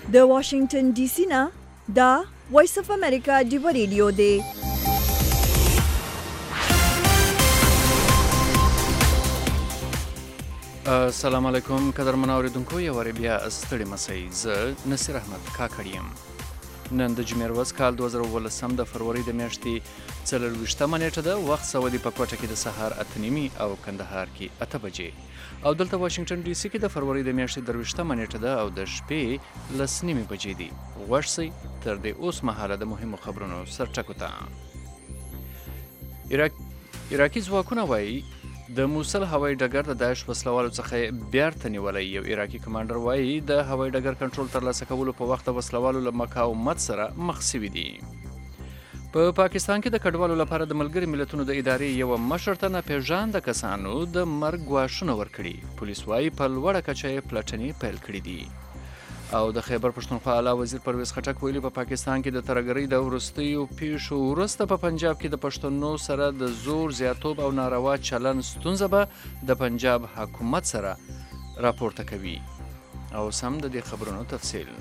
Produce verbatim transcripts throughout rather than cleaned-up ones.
د واشنگټن ډي سي نه دا وایس اف امریکا دی ریډیو دی. السلام علیکم قدرمن اوریدونکو، یو واری بیا ستړي مسئ. زه نصیر احمد کاکړ یم. نن د جمعې ورځ کال دوه زره اوولسم د فروری د میاشتې څلرویشتمه نیټه ده. وخت سعودي په کوټه کې د سهار اته نیمې او کندهار کې اته بجې او دلته واشنگټن ډي سي کې د فروری د میاشتې درویشتمه نیټه ده او د شپې لس نیمې بجې دي. غوږ شئ تر دې اوس مهاله د مهمو خبرونو سرټکو ته. عراق عراقي ځواکونه وایي د موصل هوایي ډګر د داعش وسلوالو څخه بیرته نیولی. یو عراقي کمانډر وایي د هوایي ډګر کنټرول ترلاسه کولو په وخت د وسلوالو له مقاومت سره مخ سوي دي. په پاکستان کې د کډوالو لپاره د ملګري ملتونو د ادارې یوه مشر ته ناپېژانده کسانو د مرګ ګواښونه ورکړي. پولیس وایي په لوړه کچه یې پلټنې پیل کړي دي. او د خیبر پښتونخوا اعلی وزیر پرویز خټک ویلي په پاکستان کې د ترهګرۍ د وروستیو پیښو وروسته په پنجاب کې د پښتنو سره د زور زیاتوب او ناروا چلن ستونزه به د پنجاب حکومت سره راپورته کوي. او سم د دې خبرونو تفصیل.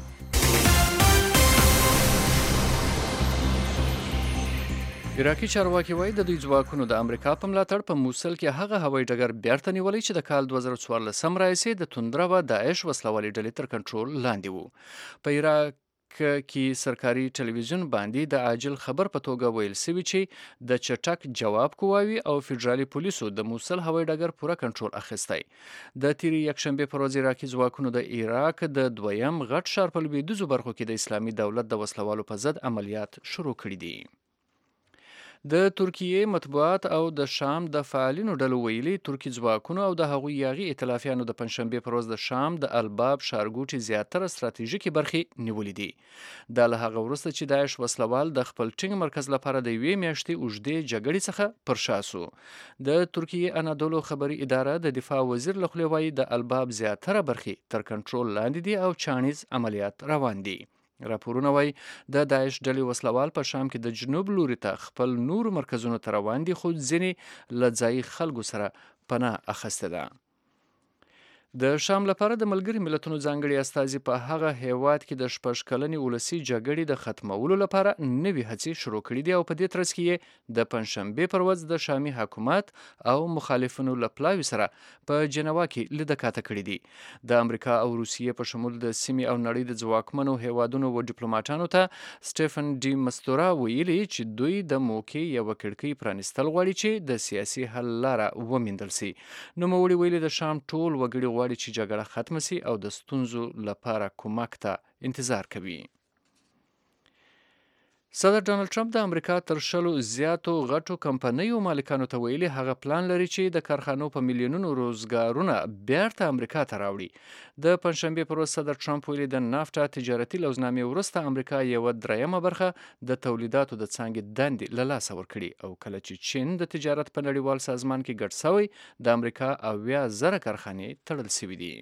عراقي چارواکي وایي د دوی ځواکونو د امریکا په ملاتړ په موصل کې هغه هوایي ډګر بیرته نیولی چې د کال دوه زره څوارلسم راهیسې د توندره و داعش وسلوالې ډلې تر کنټرول لاندې وو. په عراق کې سرکاري ټلویزیون باندې د عاجل خبر په توګه ویل سوي چې د چټک جواب قواوي او فدرالي پولیسو د موصل هوایي ډګر پوره کنټرول اخیستی. د تیرې یکشنبې پر ورځ عراقي ځواکونو د عراق د دویم غټ ښار په لویدیځو برخو کې د اسلامي دولت د وسلوالو په ضد عملیات شروع کړي دي. د ترکیې مطبوعات او د شام د فعالینو ډلو ویلي ترکي ځواکونو او د هغوی یاغي ائتلافیانو د پنجشنبې پر ورځ د شام د الباب ښارګوټي زیاتره ستراتیژیکې برخې نیولې دي. دا له هغه وروسته چې داعش وسلوال د خپل ټینګ مرکز لپاره د یوې میاشتې اوږدې جګړې څخه پر شا سو. د ترکیې انادولو خبري اداره د دفاع وزیر له خولې وایي د الباب زیاتره برخې تر کنټرول لاندې دي او چاڼیز عملیات روان دي. راپورونه وایي د داعش ډلې وسلوال په شام کې د جنوب لوري ته خپل نورو مرکزونو ته روان دي، خو ځینې له ځایي خلکو سره پناه اخیسته ده. د شام لپاره د ملګري ملتونو ځانګړي استازي په هغه هیواد کې د شپږ کلنې ولسي جګړې د ختمولو لپاره نوي هڅې شروع کړي دي او په دې ترڅ کې یې د پنجشنبې پر ورځ د شامي حکومت او مخالفینو له پلاوي سره په جنوا کې لیده کاته کړي دي. د امریکا او روسیې په شمول د سیمې او نړۍ د ځواکمنو هیوادونو و ډیپلوماټانو ته سټیفن ډي مستورا ویلي چې دوی د موقع یوه کړکۍ پرانیستل غواړي چې د سیاسي حل لاره وموندل سي. نوموړي ویلي د شام ټول وګړي غواړي چې جګړه ختمه سي او د ستونزو لپاره کومک ته انتظار کوي. صدر ډانلډ ټرمپ د امریکا تر شلو زیاتو غټو کمپنیو مالکانو ته ویلي هغه پلان لري چې د کارخانو په میلیونونو روزګارونه بیرته امریکا ته راوړي. د پنجشنبې پر ورځ صدر ټرمپ ویلي د نافټا تجارتي لوزنامې وروسته امریکا یوه درېیمه برخه د تولیداتو د څانګې دندې له لاسه ورکړي او کله چې چین د تجارت په نړیوال سازمان کې ګډ سوی د امریکا اویا زره کارخانې تړل سوي دي.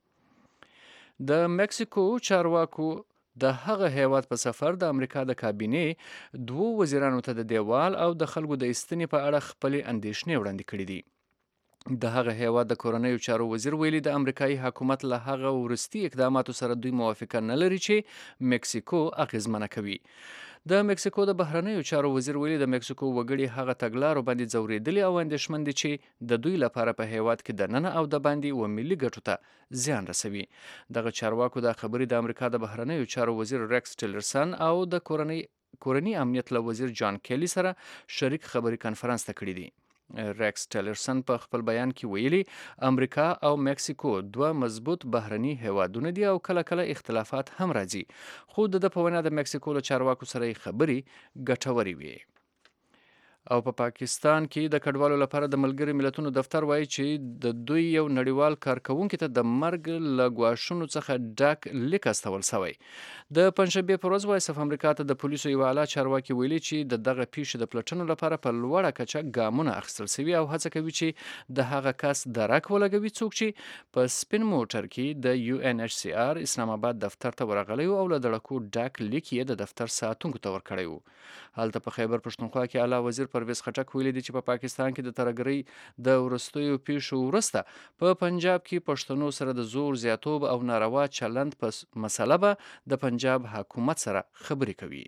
د مکسیکو چارواکو د هغه هیواد په سفر د امریکا د کابینې دوو وزیرانو ته د دیوال او د خلکو د ایستنې په اړه خپلې اندېښنې وړاندې کړي دي. د هغه هیواد د کورنیو چارو وزیر ویلي د امریکایي حکومت له هغه وروستي اقداماتو سره دوی موافقه نه لري چې مکسیکو اغیزمنه کوي. د مکسیکو د بهرنیو چارو وزیر ویلي د مکسیکو وګړي هغه تګلارو باندې ځورېدلي او اندېښمن دي چې د دوی لپاره په هیواد کې دننه او د باندې و ملي ګټو ته زیان رسوي. دغه چارواکو دا خبرې د امریکا د بهرنیو چارو وزیر ریکس ټیلرسن او د کورنۍ کورني امنیت له وزیر جان کیلی سره شریک خبري کنفرانس ته کړي دي. ریکس ټیلرسن په خپل بیان کې ویلي امریکا او مکسیکو دوه مضبوط بهرني هیوادونه دي او کله کله اختلافات هم راځي، خو د په وینا د مکسیکو له چارواکو سره خبرې ګټورې وي. او په پا پاکستان کې د کډوالو لپاره د ملګري ملتونو دفتر وایي چې د دوی یو نړیوال کارکونکي ته د مرګ له ګواښونو څخه ډک لیک استول سوی. د پنجشنبې په ورځ وایس اف امریکا ته د پولیسو یو اعلی چارواکي ویلي چې د دغه پیښې د پلټنو لپاره په لوړه کچه ګامونه اخیستل سوي او هڅه کوي چې د هغه کس درک ولګوي څوک چې په سپین موټر کې د یو ان ایچ سی آر اسلام آباد دفتر ته ورغلی او له دړکو ډک لیک یې د دفتر ساتونکو ته ورکړی و. هلته په خیبر پښتونخوا کې اعلی وزیر پرویز خټک ویلي دي چې په پاکستان کې د ترهګرۍ د وروستیو پیښو وروسته په پنجاب کې پښتنو سره د زور زیاتوب او ناروا چلند په مسله به د پنجاب حکومت سره خبرې کوي.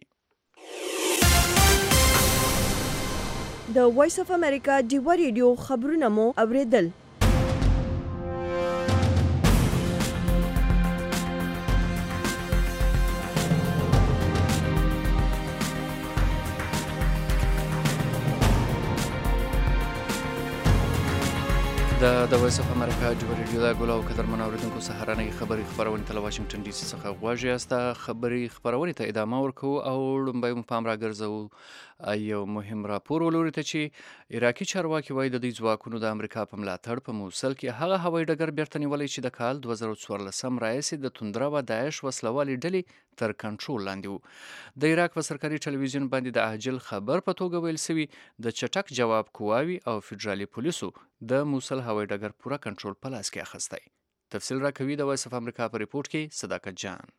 د وایس اف امریکا ډیوه ریډیو خبرونه مو اوریدل. د د وایس اف امریکا ډیوه ریډیو د ګل او قدرمن اوریدونکو سهارنۍ خبري خبرونه تل واشنگټن ډي سي څخه غواړي استا خبري خبرونه ته ادامه ورکو او لومبای مو پام راګرځو یو مهم راپور ولوري ته چې عراقي چارواکي وایي د دې ځواکونو د امریکا په ملاتړ په موصل کې هغه هوایي ډګر بیرته نیولې چې د کال دوه زره څوارلسم راهیسې د توندره و داعش وسلوالې ډلې تر کنټرول لاندې وو. د عراق په سرکاري ټلویزیون باندې د عاجل خبر په توګه ویل سوي د چټک جواب قواوي او فدرالي پولیسو د موصل هوایي ډګر پوره کنټرول په لاس کې اخیستی. تفصیل راکوي د وایس اف امریکا په ریپورت کې صداقت جان.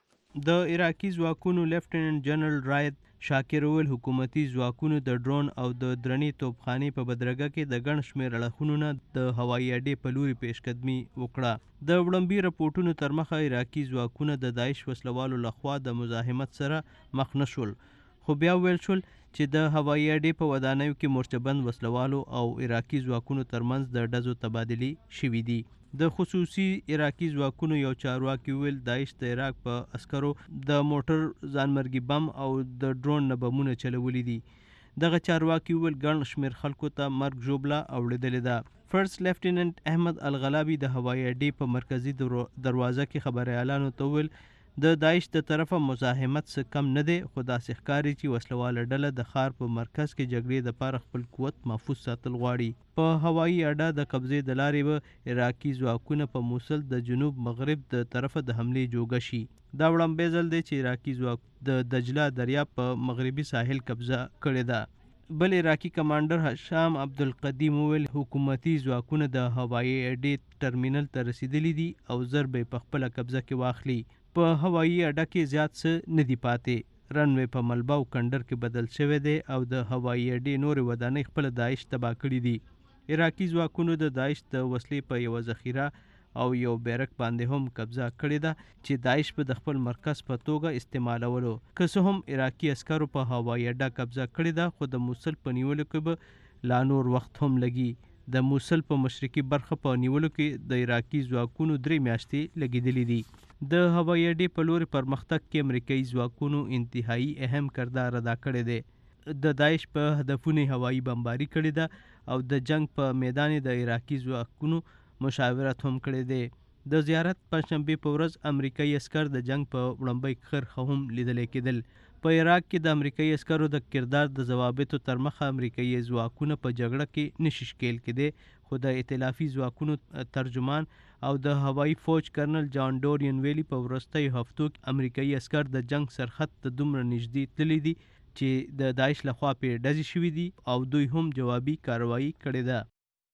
د عراقي ځواکونو لیفټیننټ جنرال راید شاکر ویل حکومتي ځواکونو د ډرون او د درنې توپخانې په بدرګه کې د ګڼ شمېر اړخونو نه د هوایي اډې په لوري پیشقدمي وکړه. د وړاندې راپورټونو تر مخه عراقي ځواکونه د داعش وسلوالو لخوا د مزاحمت سره مخ نه شول، خو بیا ویل شول چې د هوایي اډې په ودانیو کې مورچبند وسلوالو او عراقي ځواکونو ترمنځ د ډزو تبادلې شوي دي. د خصوصي عراقي ځواکونو یو چارواکي ویل داعش د عراق په عسکرو د موټر ځانمرګي بم او د ډرون نه بمونه چلولي دي. دغه چارواکي ویل ګڼ شمېر خلکو ته مرګ ژوبله اوړېدلې ده. فرست لیفټیننټ احمد الغلابي د هوایي اډې په مرکزي دروازه کې خبریالانو ته ویل د داعش د طرفه مزاحمت څه کم نه دی، خو داسې ښکاري چې وسلواله ډله د ښار په مرکز کې جګړې دپاره خپل قوت محفوظ ساتل غواړي. په هوایي اډه د قبضې د لارې به عراقي ځواکونه په موصل د جنوب مغرب د طرفه د حملې جوګه شي. دا وړاندې ځل دی چې عراقي ځواک د دجله دریاب په مغربي ساحل قبضه کړې ده. بل عراقي کمانډر هشام عبدالقدیم ویل حکومتي ځواکونه د هوایي اډې ټرمینل ته رسیدلي دي او زر به په خپله قبضه کې واخلي. په هوایي اډه کې زیات څه نه دي پاتې، رنوی په ملبه او کندر کې بدل شوی دی او د هوایي اډې نورې ودانۍ خپله داعش تباه کړي دي. عراقي ځواکونو د داعش د وسلې په یوه ذخیره او یو بیرک باندې هم قبضه کړې ده چې داعش به د خپل مرکز په توګه استعمالولو. که څه هم عراقي عسکرو په هوایي اډه قبضه کړې ده، خو د موصل په نیولو کې به لا نور وخت هم لګي. د موصل په مشرقي برخه په نیولو کې د عراقي ځواکونو درې میاشتې لګېدلې دي. د هوایي اډې په لوري پرمختګ کې امریکایي ځواکونو انتهایی اهم کردار ادا کړی دی. د داعش په هدفونو هوایي بمباري کړې ده او د جنگ په میدان د عراقي ځواکونو مشاورت هم کړی دی. د زیارت پنجشنبې په ورځ امریکایي عسکر د جنگ په وړاندې کرښه هم لیدلی کېدل. په عراق کې د امریکایي عسکرو د کردار د ضوابطو تر مخه امریکایي ځواکونه په جګړه کې نشي ښکېل کېدی، خو د ائتلافي ځواکونو ترجمان او د هوایي فوج کرنل جان ډورین ویلي په وروستیو هفتو کې امریکایي عسکر د جنگ سرحد ته دومره نږدې تللي دي چې د داعش لخوا پرې ډزې شوي دي او دوی هم جوابي کاروایی کړې ده.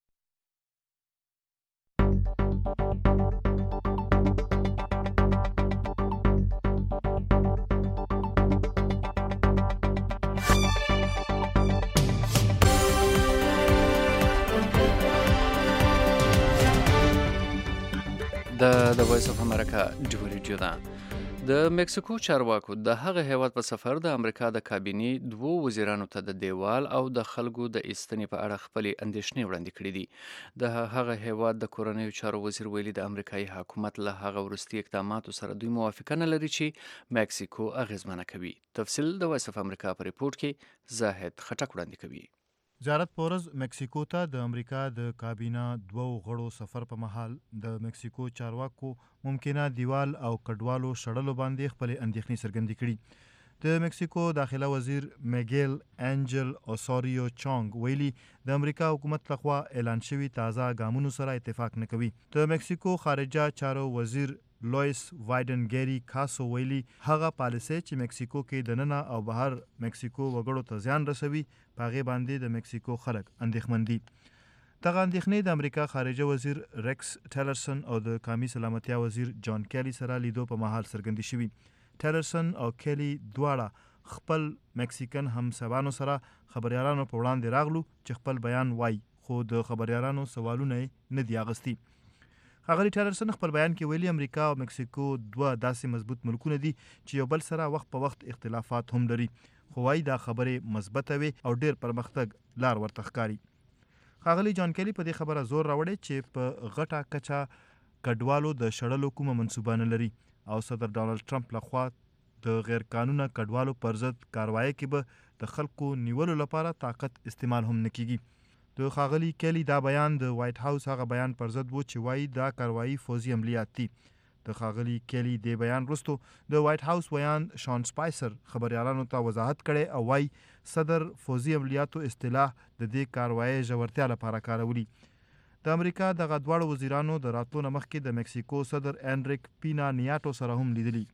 د د وایس اف امریکا ډیوه ریډیو ده. د مکسیکو چارواکو د هغه هیواد په سفر د امریکا د کابینې دوو وزیرانو ته د دیوال او د خلکو د ایستنې په اړه خپلې اندېښنې وړاندې کړې دي. د هغه هیواد د کورنیو چارو وزیر ویلي د امریکایي حکومت له هغه وروستي اقداماتو سره دوی موافقه نه لري چې مکسیکو اغیزمنه کوي. تفصیل د وایس اف امریکا په ریپورت کې زاهد خټک وړاندې کوي. زیارت په ورځ مکسیکو ته د امریکا د کابینه دوو غړو سفر په مهال د مکسیکو چارواکو ممکنه دیوال او کډوالو شړلو باندې خپلې اندېښنې څرګندې کړي. د مکسیکو داخله وزیر میګیل انجل اوساریو چانګ ویلي د امریکا حکومت لخوا اعلان شوي تازه ګامونو سره اتفاق نه کوي. د مکسیکو خارجه چارو وزیر لویس وایډن ګیری کاسو ویلي هغه پالیسي چې مکسیکو کې دننه او بهر مکسیکو وګړو ته زیان رسوي په هغې باندې د مکسیکو خلک اندېښمن دي. دغه اندېښنې د امریکا خارجه وزیر ریکس ټیلرسن او د قومي سلامتیا وزیر جان کیلی سره لیدو په مهال څرګندې شوي. ټیلرسن او کیلی دواړه خپل مکسیکن همسبانو سره خبريالانو په وړاندې راغلو چې خپل بیان وای، خو د خبريالانو سوالونه نه دی اغستی. ښاغلي ټیلرسن خپل بیان کې ویلي امریکا او مکسیکو دوه داسې مضبوط ملکونه دي چې یو بل سره وخت په وخت اختلافات هم لري، خو وای دا خبرې مثبته وي او ډیر پرمختګ لار ورته ښکاري. ښاغلي جان کیلی په دې خبره زور راوړی چې په غټه کچه کډوالو د شړلو کومه منصوبه نه لري او صدر ډانلډ ټرمپ لخوا د غیر قانونه کډوالو پر ضد کاروایی کې به د خلکو نیولو لپاره طاقت استعمال هم نه کیږي. د ښاغلي کیلی دا بیان د وایټ هاوس هغه بیان پر ضد و چې وایي دا کاروایی فوزي عملیات دي. د ښاغلي کیلی د بیان وروسته د وایټ هاوس ویان شان سپایسر خبريالانو ته وضاحت کړي او وایي صدر فوزي عملیاتو اصطلاح د دې کاروایی ژورتیا لپاره کارولي. د امریکا دغه دواړو وزیرانو د راتلو نه مخکې د مکسیکو صدر انریک پینا نیاټو سره هم لیدلي.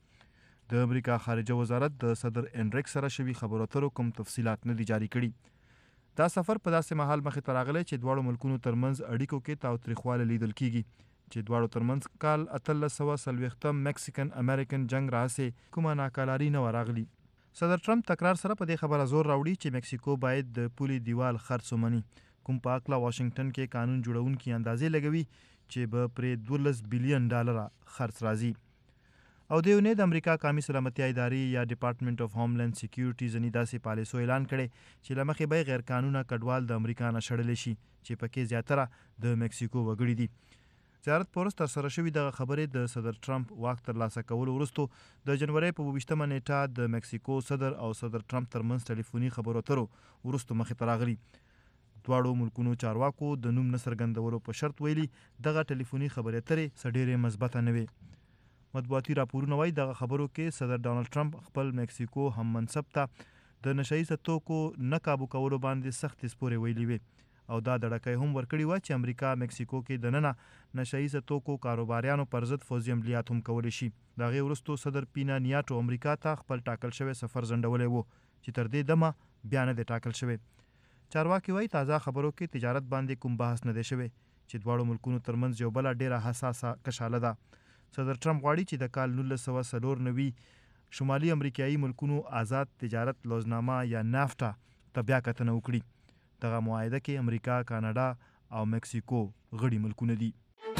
د امریکا خارجه وزارت د صدر انریک سره شوي خبرو اترو کوم تفصیلات نه دي جاری کړي. دا سفر په داسې مهال مخې ته راغلی چې دواړو ملکونو ترمنځ اړیکو کې تاوتریخوالی لیدل کیږي چې دواړو ترمنځ کال اتلس سوه څلوېښتم مکسیکن امریکن جنگ راهیسې کومه ناکلاري نه وه راغلي. صدر ټرمپ تکرار سره په دې خبره زور راوړي چې مکسیکو باید د پولي دیوال خرڅ ومني، کوم په هکله واشنګټن کې قانون جوړونکي اندازې لګوي چې به پرې دولس بلین ډالره خرڅ راځي. او د یونې د امریکا قومي سلامتیا ادارې یا ډپارټمنټ اف هوملینډ سکیورټي ځینې داسې پالیسو اعلان کړی چې له مخې به غیر قانونه کډوال د امریکا نه شړلی شي چې پکې زیاتره د مکسیکو وګړي دي. زیارت په وروسته ترسره شوي دغه خبرې د صدر ټرمپ واک ترلاسه کولو وروسته د جنورۍ په اوویشتمه نیټه د مکسیکو صدر او صدر ټرمپ ترمنځ ټلیفوني خبرو اترو وروسته مخې ته راغلي. دواړو ملکونو چارواکو د نوم نه څرګندولو په شرط ویلي دغه ټلیفوني خبرې اترې څه ډېرې مثبته نه وې. مطبوعاتي راپورونه وایي دغه خبرو کې صدر ډانلډ ټرمپ خپل مکسیکو هم منصب ته د نشه ییزه توکو نه کابو کولو باندې سختې سپورې ویلي وې او دا دړکې هم ورکړي وه چې امریکا مکسیکو کې دننه نشه ییزه توکو کاروباریانو پر ضد فوزي عملیات هم کولی شي. د هغې وروسته صدر پینا نیاټو امریکا ته خپل ټاکل شوی سفر ځنډولی و چې تر دې دمه بیا نه دی ټاکل شوی. چارواکي وایي تازه خبرو کې تجارت باندې کوم بحث نه دی شوی چې دواړو ملکونو ترمنځ یو بله ډېره حساسه کشاله ده. صدر ټرمپ غواړي چې د کال نولس سوه څلور نوي شمالي امریکایي ملکونو آزاد تجارت لوزنامه یا نافټا ته بیا کتنه وکړي. دغه معاهده کې امریکا، کاناډا او مکسیکو غړي ملکونه دي.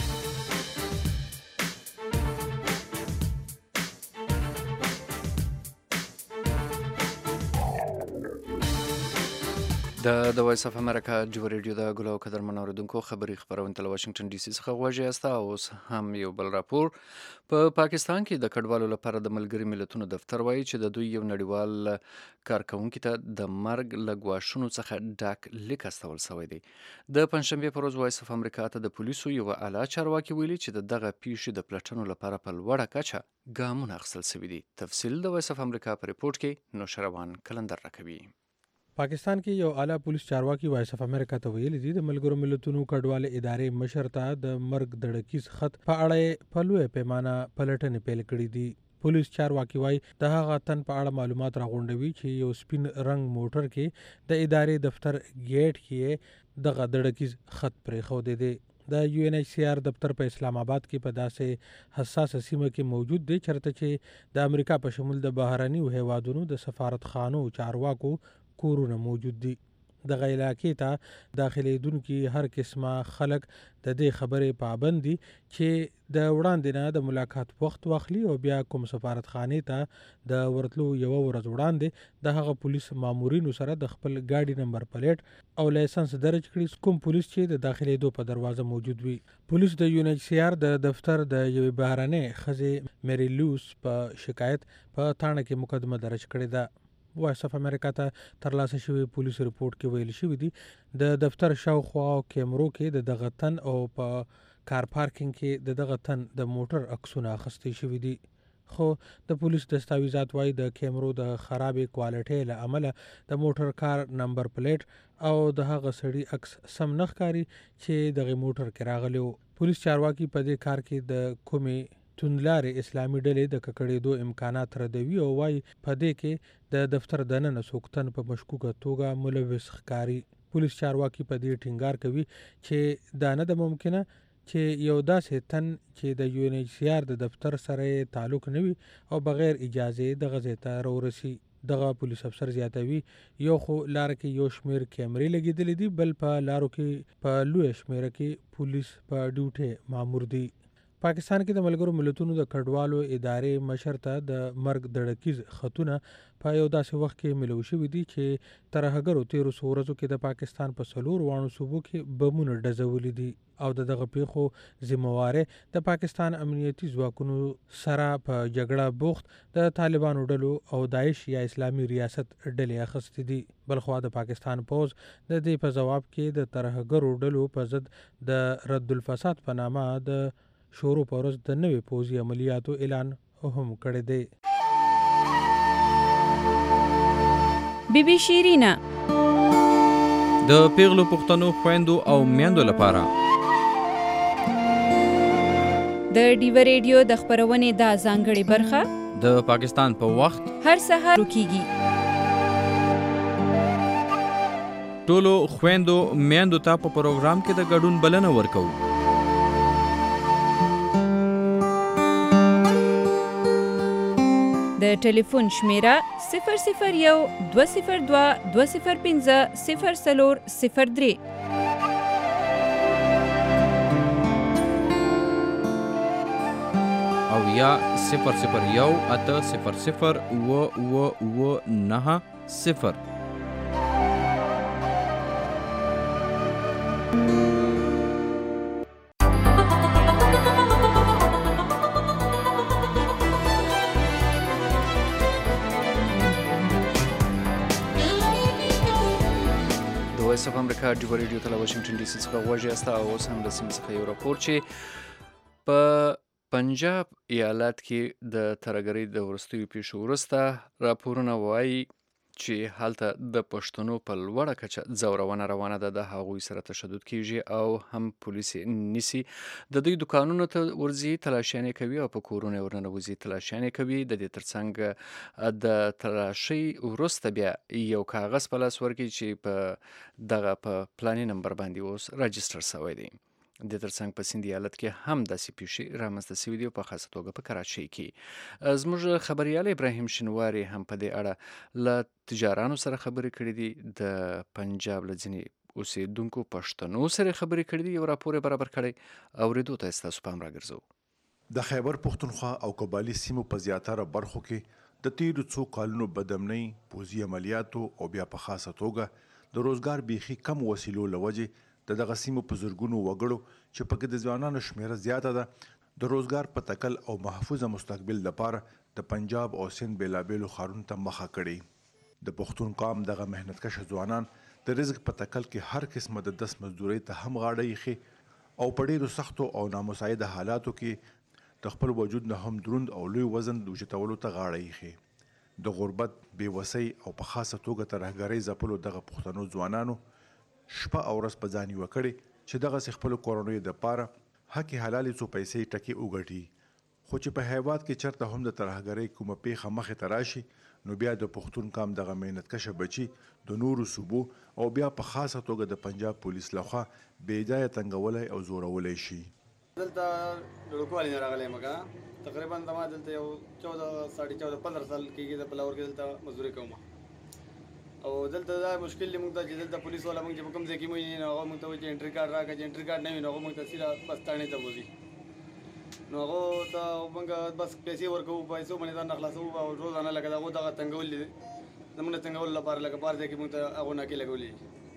د د وایس اف امریکا جوړ ریډیو د ګلو قدر منوردونکو خبري خبرونه تل واشنگټن ډي سي څخه غواړي استا اوس هم یو بل راپور په پا پاکستان کې د کډوالو لپاره د ملګری ملتونو دفتر وایي چې د دوی یو نړیوال کارکونکو ته د مرګ لګواشونو څخه ډاک لیک استول شوی دی. د پنځشنبه پر ورځ وایس اف امریکا ته د پولیسو یو اعلی چارواکي ویلي چې دغه پیښې د پلټنو لپاره په لوړه کچه ګامونه اخیستل شوي دي. تفصیل د وایس اف امریکا په ریپورت کې نوشروان کلندر راکوي. پاکستان کې یو اعلی پولیس چارواکي وایس اف امریکا ته ویلي دي د ملګرو ملتونو کډوال ادارې مشر ته د مرګ د ډکیز خط په اړه په لوی پیمانه پلټنې پیل کړې دي. پولیس چارواکي وایي د هغه تن په اړه معلومات راغونډوي چې یو سپین رنگ موټر کې د ادارې دفتر گیټ کې دغه د ډکیز خط پرې خو دی. د یو ان ایچ سی آر دفتر په اسلام آباد کې په داسې حساسه سیمه کې موجود دی چرته چې د امریکا په شمول د بهرني هیوادونو د سفارتخانو چارواکو کورونه موجود دي. دغه علاقې ته داخليدونکي هر قسمه خلک د دې خبرې پابند دي چې د وړاندې نه د ملاقات وخت واخلي او بیا کوم سفارتخانه ته د ورتلو یو ورځ وړاندې د هغه پولیس مامورینو سره د خپل ګاډي نمبر پلیټ او لایسنس درج کړي کوم پولیس چې د داخليدو په دروازه موجود وي. پولیس د یو ان ایچ سی آر د دفتر د یو بهرنۍ خزې میری لوس په شکایت په تانه کې مقدمه درج کړې ده. وایس اف امریکا ته ترلاسه شوی پولیس ریپورت کې ویل شوی دی د دفتر شاوخوا کیمرو کې د دغه تن او په کار پارکینګ کې د دغه تن د موټر عکسونه اخیستل شوی دي. خو د پولیس دستاویزات وایي د کیمرو د خرابې کوالټۍ له امله د موټر کار نمبر پلیټ او د هغه سړي عکس سم نه ښکاري چې دغه موټر کې راغلی و. پولیس چارواکي په دې کار کې د کومې توندلارې اسلامي ډلې د ککړېدو امکانات ردوي او وایي په دې کې د دفتر دننه سوکتن په مشکوکه توګه ملوث ښکاري. پولیس چارواکي په دې ټینګار کوي چې دا نه ده ممکنه چې یو داسې تن چې د یو ان ایچ سی آر د دفتر سره تعلق نه وي او بغیر اجازه د غزې ته راورسي. دغه پولیس افسر زیاتوي یو خو لار کې یو شمیر کیمرې لګېدلې دي، بل په لارو کې په لوی شمیره کې پولیس په ډیوټي مامور دي. پاکستان کې د ملګرو ملتونو د کډوالو ادارې مشر ته د مرګ دړکیز خطونه په یو داسې وخت کې ملو شوي دي چې ترهګرو تیرو څو ورځو کې د پاکستان په څلور واړو صوبو کې بمونه ډزولي دي او د دغه پیښو ذمہواره د پاکستان امنیتي ځواکونو سره په جګړه بوخت د طالبانو ډلو او داعش یا اسلامي ریاست ډلې اخیستې دي. بلخوا د پاکستان پوز د دې په جواب کې د ترهګرو ډلو په ضد د رد الفساد په نامه د شروع پر ورځ د نوې پوځي عملیاتو اعلان هم کړی دی. بی بی شیرینا د پیغلو پښتنو خويندو او میندو لپاره د ډیو ریډیو د خبرونې دا ځانګړې برخه د پاکستان په وخت هر سهار کیږي. ټولو خويندو میندو ته په پروګرام کې د ګډون بلنه ورکوو. د ټلیفون شمیره صفر صفر یو دوه صفر دوه دوه صفر پنځه صفر څلور صفر درې او یا صفر صفر یو اته صفر صفر اوه اوه اوه نهه صفر. وایس اف امریکا ډیو ریډیو ته له واشنگټن ډي سي څخه غوږ یاست او اوس هم له سیمې څخه یو راپور چې په پنجاب ایالت کې د ترهګرۍ د وروستیو پیښو وروسته راپورونه وایي چې هلته د پښتنو په لوړه کچه ځورونه روانه ده، د هغوی سره تشدد کیږي او هم پولیس نیسي، د دوی دکانونو ته ورځي، تلاشیانې کوي او په کورونه ورننوځي، تلاشیانې کوي. د دې ترڅنګ د تلاشۍ وروسته بیا یو کاغذ په لاس ورکړي چې په دغه په پلاني نمبر باندې اوس راجستر شوی دی. د ترڅنګ په سیند ایالت کې هم داسې پیښې رامنځته شوي دي او په خاصه توګه په کراچۍ کې. زموږ خبریال ابراهیم شینواري هم په دې اړه له تجارانو سره خبرې کړې دي، د پنجاب له ځینې اوسېدونکو پښتنو سره خبرې کړې دي، یو راپور یې برابر کړی، اورېدو ته یې ستاسو پام راګرځوو. د خیبر پښتونخوا او قبایلي سیمو په زیاتره برخو کې د تیرو څو کالونو بدامنۍ، پوځي عملیاتو او بیا په خاصه توګه د روزګار بیخي کم وسیلو له وجې د دغه سیمو په زرګونو وګړو چې پکې د ځوانانو شمیره زیاته ده د روزګار په تکل او محفوظه مستقبل لپاره د پنجاب او سند بیلابیلو ښارونو ته مخه کړي. د پښتون قام دغه محنتکشه ځوانان د رزق په تکل کې هر قسمه د دس مزدورۍ ته هم غاړه ایښي او په ډېرو سختو او نامساعده حالاتو کې د خپل وجود نه هم دروند او لوی وزن د اوچتولو ته غاړه ایښي. د غربت، بېوسۍ او په خاصه توګه ترهګرۍ ځپلو دغه پښتنو ځوانانو شپه او ورځ په ځان یوه کړې چې دغسې خپلو کورنیو دپاره حقې حلالې څو پیسې ټکې وګټي. خو چې په هیواد کې چېرته هم د ترهګرۍ کومه پیښه مخې ته راشي نو بیا د پښتون قام دغه محنتکشه بچي د نورو صوبو او بیا په خاصه توګه د پنجاب پولیس لخوا بې ځایه تنګولی او زورولی شي. دلته لوړکوالي نه راغلی یم که تقریبا زما دلته یو چوده ساړه چوده پندره سال کېږي د پلاور کې دلته مزدوري کوم او دلته دا مشکل دی موږ ته چې دلته پولیس والا موږ چې په کوم ځای کې موږ نه هغه موږ ته وایي چې انټري کارډ راکړه، چې انټري کارډ نه وي نو هغه موږ ته سیده بس تاڼې ته بوځي، نو هغه ته موږ بس پیسې ورکوو، پیسو باندې ځان راخلاصوو او روزانه لکه د هغو دغه تنګول دي زموږ د تنګولو لپاره لکه بهر ځای کې موږ ته هغو ناکې لګولي.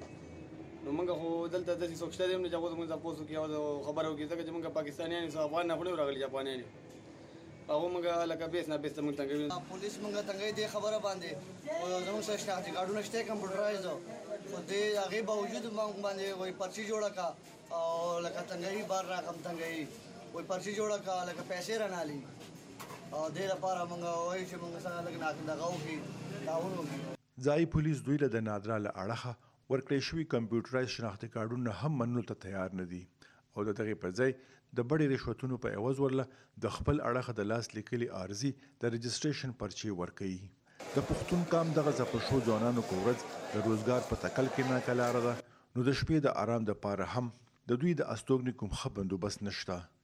نو موږ خو دلته داسې څوک شته دی هم نه چې هغو ته موږ تپوس وکړي او خبره وکړي، ځکه چې موږ پاکستانیان یو، افغان نه خو نه یو راغلي چې افغانیان یو، هغه موږ لکه بیس نه بیس ته موږ تنګوي. پولیس موږ تنګوي دې خبره باندې او زموږ سره شناختي کارډونه شته کمپیوټرایز خو دې هغې باوجود موږ باندې وایي پرچي جوړه کړه او لکه تنګوي بار راکم تنګوي وایي پرچي جوړه کړه لکه پیسې رانالي او دې لپاره موږ وایي چې موږ سره لږ دغه وکړي، تعاون وکړي. ځایي پولیس دوی له د نادرا له اړخه ورکړی شوي کمپیوټرایز شناختي کارډونه هم منلو ته تیار نه دي او د دغې پر ځای د بډې رشوتونو په عوض ورله د خپل اړخه د لاس لیکلي عارضي د رجسټریشن پرچې ورکوي. د پښتون قام دغه ځپل شوو ځوانانو په ورځ د روزګار په تکل کې ناکه لاره ده، نو د شپې د آرام دپاره هم د دوی د استوګنې کوم ښه بندوبست نشته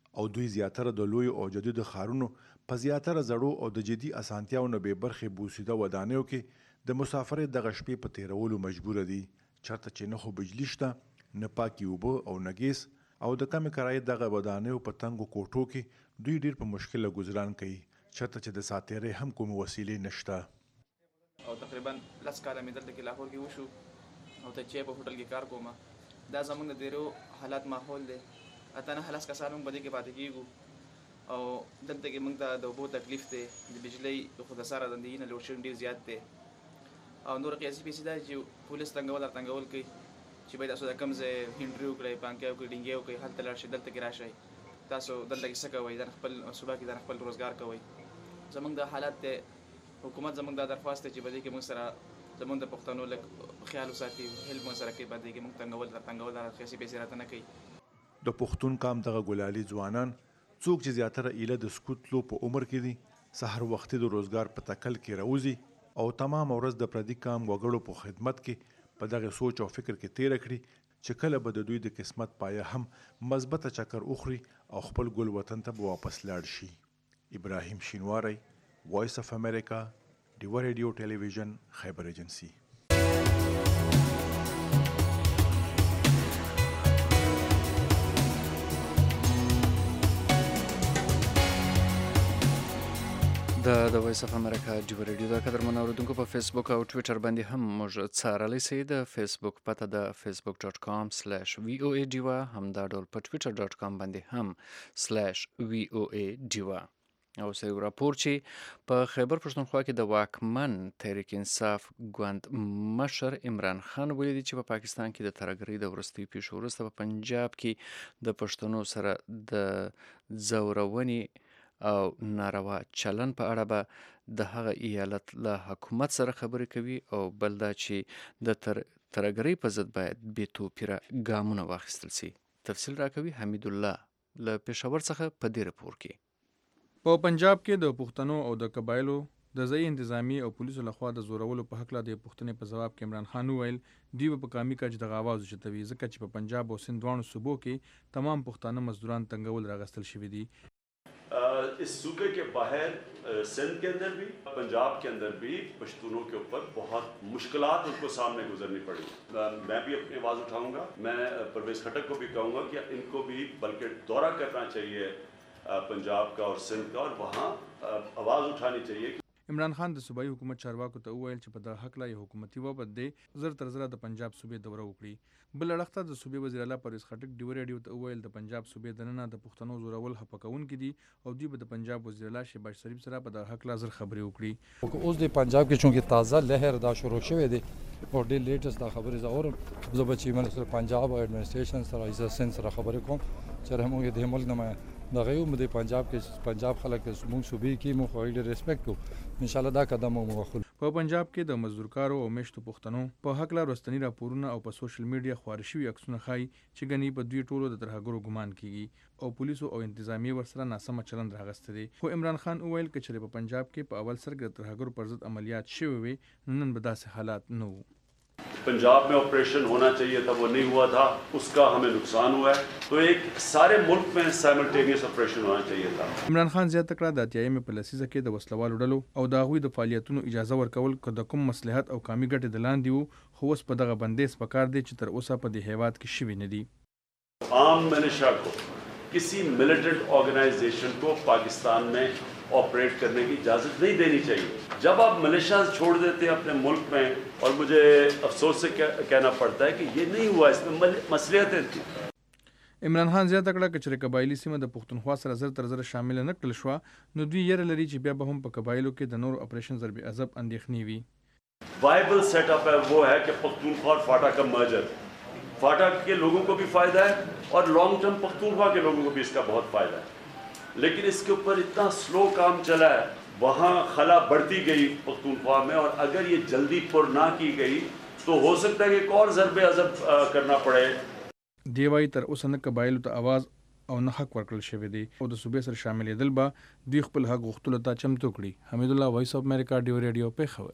او دوی زیاتره د لوی او جدید ښارونو په زیاتره زړو او د جدي اسانتیاو نه بې برخې بوسیده ودانیو کې د مسافرۍ دغه شپې په تیرولو مجبوره دي، چېرته چې نه خو بجلي شته، نه پاکې اوبه او نه ګیس، او د کمې کرایې دغه ودانیو په تنګو کوټو کې دوی ډیر په مشکله ګزران کوي، چېرته چې د ساتیرۍ هم کومې وسیلې نشته. او تقریبا لس کاله مې دلته کې لاهور کې وشو او ته چې په هوټل کې کار کوم، دا زموږ د ډیرو حالات ماحول دی. اته نه هلس کسان موږ په دې کې پاتې کېږو او دلته کې موږ ته د اوبو تکلیف دی، د بجلۍ خو د سره دندې نه لوډ شیډنګ ډېر زیات دی او نور قیاسي پیسې دا چې پولیس تنګول را تنګول کوي چې باید تاسو د کوم ځای هینډري وکړئ، پانکۍ وکړئ، ډینګۍ وکړئ، هلته لاړ شئ، دلته کې راشئ، تاسو دلته کې څه کوئ، دا خپل صوبه کې دا خپل روزګار کوئ. زموږ دا حالت دی، حکومت زموږ دا درخواست دی چې په دې کې موږ سره زموږ د پښتنو لږ خیال وساتي، هیلپ موږ سره کوي، په دې کې موږ تنګول را تنګول دا قیاسي پیسې راته نه کوي. د پښتون قام دغه ګلالي ځوانان څوک چې زیاتره ایله د سکوت لو په عمر کې دي، سحر وختي د روزګار په تکل کې راوځي او تمام ورځ د پردي قام وګړو په خدمت کې په دغه سوچ او فکر کې تیر کړي چې کله به د دوی د قسمت پایه هم مثبته چکر اخري او خپل ګل وطن ته به واپس لاړ شي. ابراهیم شینواری، وایس اف امریکا، ډیوه ریډیو ټلویزیون، خیبر ایجنسی. د د وایس اف امریکا ډیوه ریډیو د قدرمنو اوریدونکو په فیسبوک او ټویټر باندې هم موږ څارلی سئ. د فیسبوک پته د فیسبوک ډاټ کام سلیش وی او ای ډیوه، همدا ډول په ټویټر ډاټ کام باندې هم سلیش وی او ای ډیوه. او سه یو راپور چې په خیبر پښتونخوا کې د واکمن تحریک انصاف ګوند مشر عمران خان ویلي دي چې په پاکستان کې د ترهګرۍ د وروستیو پیښو وروسته په پنجاب کې د پښتنو سره د ځورونې او ناروا چلن په اړه به د هغه ایالت له حکومت سره خبرې کوي، او بل دا چې د تر ترهګرۍ په ضد باید بې توپیره ګامونه واخیستل سي. تفصیل راکوي حمید الله له پېښور څخه په دې راپور کې. په پنجاب کې د پښتنو او د قبایلو د ځای انتظامی او پولیسو لخوا د زورولو په هکله د پښتنې په جواب کې عمران خان وویل دوی په قامي کچ د آواز اوچتوي، ځکه چې په پنجاب او سند دواړو صوبو کې تمام پښتانه مزدوران تنګول راغستل شوي دي. इस सूबे के बाहर सिंध के अंदर भी, पंजाब के अंदर भी पश्तूनों के ऊपर बहुत मुश्किलात उनको सामने गुजरनी पड़ी. मैं भी अपनी आवाज़ उठाऊंगा, मैं परवेज़ खट्टक को भी कहूँगा कि इनको भी बल्कि दौरा करना चाहिए पंजाब का और सिंध का, और वहाँ आवाज़ उठानी चाहिए. عمران خان د صوبایي حکومت چارواکو ته وویل چې په دغه هکله یو حکومتي وبد دی زر تر زره د پنجاب صوبې دوره وکړي. بل اړخ ته د صوبې وزیر اعلی پرویز خټک ډیوه ریډیو ته وویل د پنجاب صوبې دننه د پښتنو زورول خفه کوونکي دي او دوی به د پنجاب وزیر اعلی شهباز شریف سره په دغه هکله زر خبرې وکړي. اوس د پنجاب کې چونکې تازه لهر دا شروع شوی دی او ډېر لیټست دا خبرې زه اورم، زه به چې منسټر پنجاب او ایډمنسټریشن سره ایزه سین سره خبرې کوم چې موږ د ملک نه دغه یو د پنجاب کې پنجاب خلک موږ صوبې کې موږ خو ډېر ریسپیکټ کوو، ان شاء الله دا قدم مو واخلو. په پنجاب کې د مزدورکارو او میشتو پښتنو په هکله وروستني راپورونه او په سوشل میډیا خپاره شوي عکسونه ښایي چې ګنې په دوی ټولو د ترهګرو ګمان کیږي او پولیسو او انتظامیه ورسره ناسمه چلند راغسته دي. خو عمران خان وویل که چېرې په پنجاب کې په اول سر کې د ترهګرو پر ضد عملیات شوي وي نو نن به داسې حالات نه وو. पंजाब में ऑपरेशन होना चाहिए था, वो नहीं हुआ था, उसका हमें नुकसान हुआ है. तो एक सारे मुल्क में साइमल्टेनियस ऑपरेशन होना चाहिए था. عمران خان زیاته کړه د اتیایمې په لسیزه کې د وسلوالو ډلو او د هغوی د فعالیتونو اجازه ورکول که د کوم مصلحت او قامي ګټې د لاندې وو، خو اوس په دغه بندیز پکار دی چې تر اوسه په دې هیواد کې شوي نه دي. عام ملیشیا کو किसी मिलिटेंट ऑर्गेनाइजेशन को पाकिस्तान में ऑपरेट करने की इजाज़त नहीं देनी चाहिए. जब आप मलेशिया छोड़ देते हैं अपने मुल्क में, और मुझे अफसोस से कहना पड़ता है कि ये नहीं हुआ, इसमें मसलियतें थी. عمران خان زیاته کړه که چېرې قبایلي سیمه د پښتونخوا سره زر تر زره شامله نه کړل شوه نو دوی یره لري چې بیا به هم په قبایلو کې د نورو اپریشن ضرب عذب اندېښنې وي. वाइबल सेटअप है वो है कि पख्तूनख्वा और फाटा का मर्जर, फाटा के लोगों को भी फ़ायदा है और लॉन्ग टर्म पख्तूनख्वा के लोगों को भी इसका बहुत फ़ायदा है. लेकिन इसके ऊपर इतना स्लो काम चला है, वहाँ खला बढ़ती गई पख्तूनख्वा में, और अगर ये जल्दी पुर ना की गई तो हो सकता है कि एक और ज़रब अज़ब करना पड़े. دی وایي تر اوسه نه قبایلو ته اواز او نه حق ورکړل شوی دی او د صوبې سره شاملېدل به دوی خپل حق غوښتلو ته چمتو کړي. حمید الله، وایس اف امریکا، ډیو ریډیو، پېښور.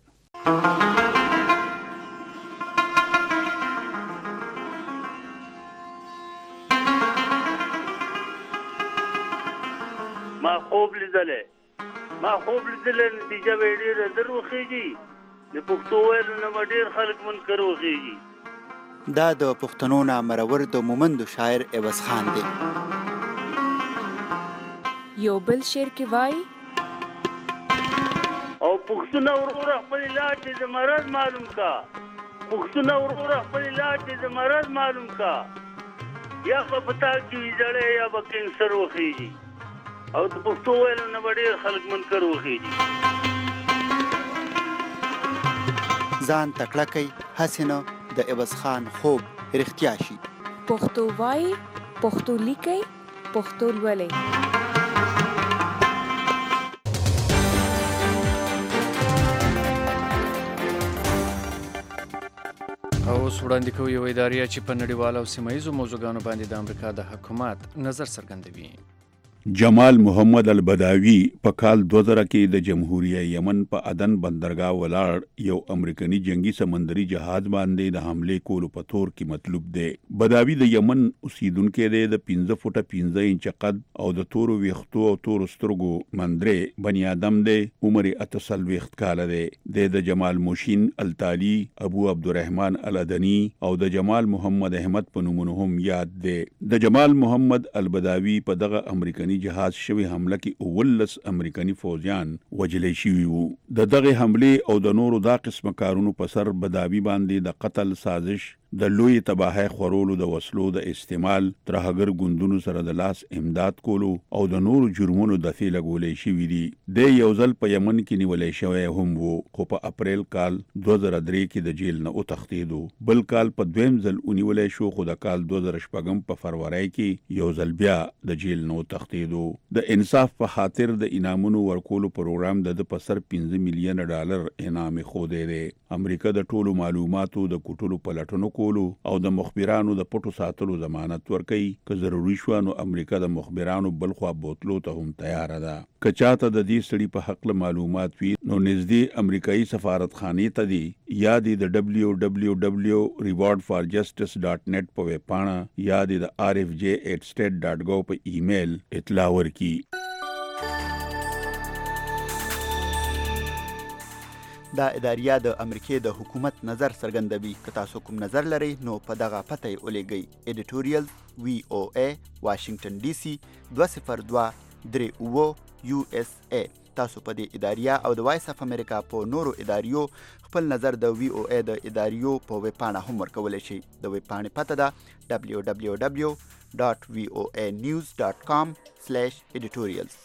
ما خوب لیدلی ما خوب لیدلی نتیجه به ډېره در وخېږي د پښتو ویلو نه به ډېر خلک منکر وخېږي. دا د پښتنو نه مرور د مومندو شاعر عوض خان دی. یو بل شعر کې وایي او پښتونه وروره خپل لاټې د مرض معلوم کا پښتونه وروره خپل لاټې د مرض معلوم کا یا به پتا کې وي زړی یا به کینسر وخېږي او د پښتو ویلو نه به ډېر خلک منکر وخېږي. ځان تکړه کوي هسې نه د عوض خان خوب رښتیا شي. پښتو وایي پښتو لیکئ پښتو لولئ. او اوس وړاندې کوو یو اداریه چې په نړیوالو او سیمه ییزو موضوعګانو باندې د امریکا د حکومت نظر څرګندوي. جمال محمد البداوي په کال دوه زره کې د جمهوریه یمن په عدن بندرګاه ولاړ یو امریکایي جنگي سمندري جهاز باندې د حمله کولو په تور کې مطلوب دی. بداوي د یمن اوسیدونکو دی، د پنځه فوټه پنځه انچه قد او د تورو ویښتو او تورو سترګو مندرې بني آدم دی. عمر اته څلوېښت کاله دی. د جمال موشین التالي، ابو عبدالرحمن الادني او د جمال محمد احمد په نومونو هم یاد دی. د جمال محمد البداوي په دغه امریکایي جهاز شوی حمله کې اولس امریکایي فوجیان وجلی شوي وو. د دغه حمله او د نورو دا قسمه کارونو په سر بداوي باندې د قتل سازش، د لوی تباهی خورولو، د وسلو د استعمال، ترهګر ګوندونو سره د لاس امداد کولو او د نورو جرمونو دفع لګولې شوي دي. د یو ځل په یمن کې نیولې شوی هم وو، خو په اپریل کال دوه زره درې کې د جیل نه وتښتېدو. بل کال په دویم ځل ونیولې شو، خو د کال دوه زره شپږم په فروری کې یو ځل بیا د جیل نه وتښتېدو. د انصاف په خاطر د انعامونو ورکولو پروګرام د په سر پنځه میلیونه ډالر انعام خوده دی. امریکا د ټولو معلوماتو د کوټلو پلټنو کولو او د مخبرانو د پټو ساتلو ضمانت ورکوي. که ضروري شوه نو امریکا د مخبرانو بلخوا بوتلو ته هم تیاره ده. که چاته د دې سړي په حق معلومات وي نو نږدې امریکایي سفارتخانې ته دي یا د ډبلیو ډبلیو ډبلیو ریوارډ فار جسټس ډاټ نیټ په ویب پاڼه یا د آر اف جے ایټ سټیټ ډاټ ګو په ایمیل اطلاع ورکړي. دا اداریه د امریکای د حکومت نظر څرګندوي. که تاسو کوم نظر لرئ نو په دغه پته یې ولېږئ. ایډیټوریل وی او ای واشنگټن ډي سي دوه صفر دوه درې اووه یو اس ای. تاسو په دې اداریه او د وایس اف امریکا په نورو اداریو خپل نظر د وی او ای د اداریو په ویب پاڼه هم ورکولی شئ. د ویب پاڼې پته ده ډبلیو ډبلیو ډبلیو ډاټ وی او ای نیوز ډاټ کام سلیش ایډیټوریلز.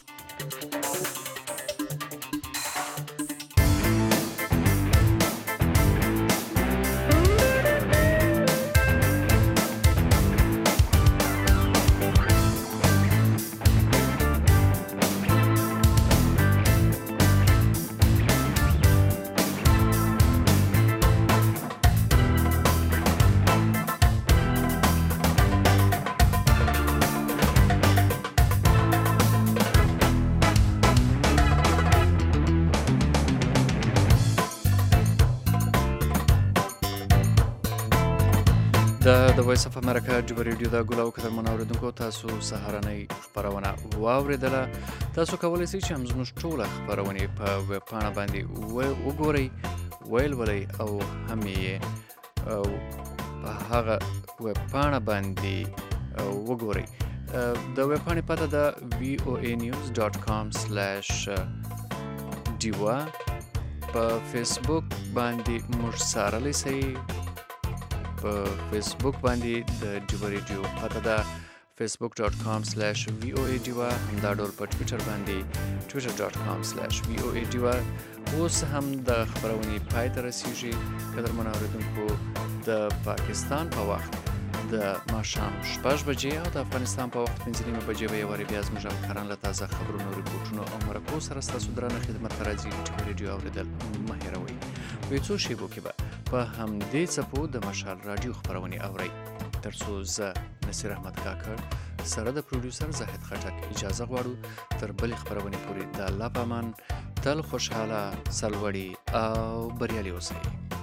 د وایس اف امریکا جوبه ریډیو دا ګولا او کترمن اوریدونکو تاسو سهارنۍ خبرونه واوریدله. تاسو کولی شئ چې هم زموږ ټوله خبرونې په ویب پاڼه باندې وګورئ، ولولئ او هم یې په هغه ویب پاڼه باندې وګورئ. د ویب پاڼې پته ده وی او ای نیوز ډاټ کام سلیش ډیوا. په فیسبوک باندې موږ څارلی شئ. په فیسبوک باندې د ډیوا ریډیو پته ده فیسبوک ډاټ کام سلیش وی او ای ډیوا. همدا ډول په ټویټر باندې ټویټر ډاټ کام سلیش وی او ای ډیوا. اوس هم د خبرونې پای ته رسیږي. قدرمنو اورېدونکو، د پاکستان په وخت د ماښام شپږ بجې او د افغانستان په وخت پنځه نیمه بجې به یې وارې بیا زموږ همکاران له تازه خبرونو، ریپورټونو او مرکو سره ستاسو درانه خدمت ته راځي. ډیوا ریډیو اورېدل مه هېروئ. په یو څو شیبو کې به په همدې څپو د مشال راډیو خبرونې اورئ، تر څو زه نصیر احمد کاکړ سره د پروډیوسر زاهد خټک اجازه غواړو تر بلې خبرونې پورې د الله په امان تل خوشحاله، سرلوړي او بریالي اوسئ.